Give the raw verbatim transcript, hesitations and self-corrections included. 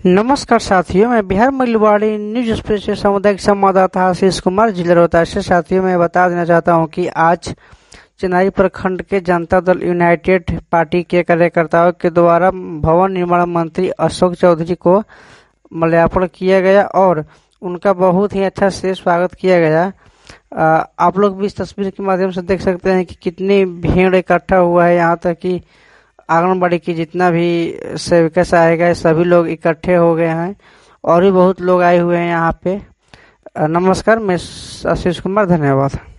नमस्कार साथियों, मैं बिहार मल्लवाड़ी न्यूज एक्सप्रेस से सामुदायिक संवाददाता आशीष कुमार जिला रोहतास से। साथियों, मैं बता देना चाहता हूं कि आज चेनारी प्रखंड के जनता दल यूनाइटेड पार्टी के कार्यकर्ताओं के द्वारा भवन निर्माण मंत्री अशोक चौधरी को माल्यार्पण किया गया और उनका बहुत ही अच्छा से स्वागत किया गया। आ, आप लोग भी इस तस्वीर के माध्यम से देख सकते हैं कि कितनी भीड़ इकट्ठा हुआ है। यहाँ तक कि आंगनबाड़ी की जितना भी सेविका सहायिका है सभी लोग इकट्ठे हो गए हैं और भी बहुत लोग आए हुए हैं यहाँ पे। नमस्कार, मैं आशीष कुमार, धन्यवाद।